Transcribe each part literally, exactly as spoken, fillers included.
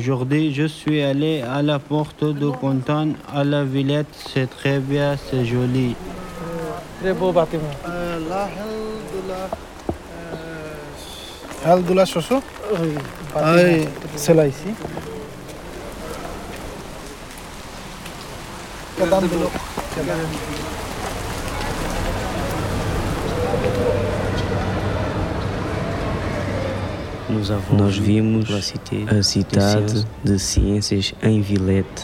Aujourd'hui, je suis allé à la porte de Contan à la Villette. C'est très bien, c'est joli. Très beau bâtiment. Euh, la Hal de la Chocho. Oui, Ah oui, c'est là ici. Kadam de l'eau. Nós vimos a cidade de ciências em Villette.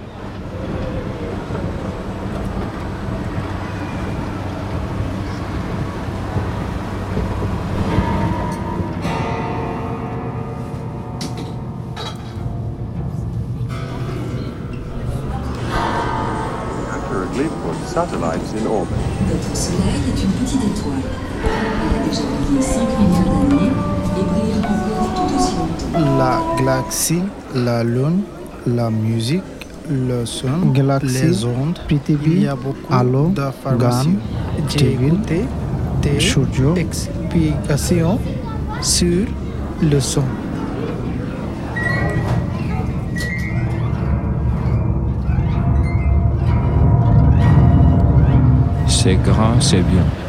Accurately put satellites in orbit. Notre Soleil est une petite étoile. Elle a déjà brillé cinq milliards d'années et brillera encore tout aussi longtemps. La galaxie, la lune, la musique, le son, Galaxie, les ondes. Prithivi, Il y a beaucoup Alo, d'informations. Gan, J'ai Devil, écouté des Shoujo, explications sur le son. C'est grand, c'est bien.